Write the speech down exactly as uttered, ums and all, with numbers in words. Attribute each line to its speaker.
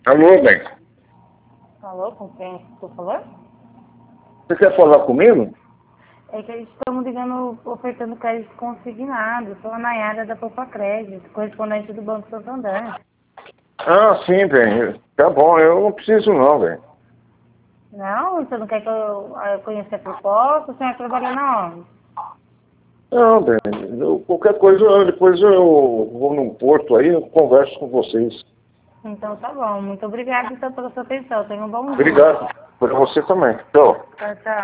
Speaker 1: Alô, bem.
Speaker 2: Alô, com quem estou falando?
Speaker 1: Você quer falar comigo?
Speaker 2: É que estamos ligando, ofertando crédito consignado. Sou a Nayara da Poupa Crédito, correspondente do Banco Santander.
Speaker 1: Ah, sim, bem. Tá bom, eu não preciso não, velho.
Speaker 2: Não, você não quer que eu, eu conheça a proposta? Você vai trabalhar na onde?
Speaker 1: Não, bem. eu- qualquer coisa, depois eu vou num porto aí, eu converso com vocês.
Speaker 2: Então tá bom. Muito obrigada então, pela sua atenção. Tenha um bom dia.
Speaker 1: Obrigado. Para você também. Tchau.
Speaker 2: Tchau, tchau.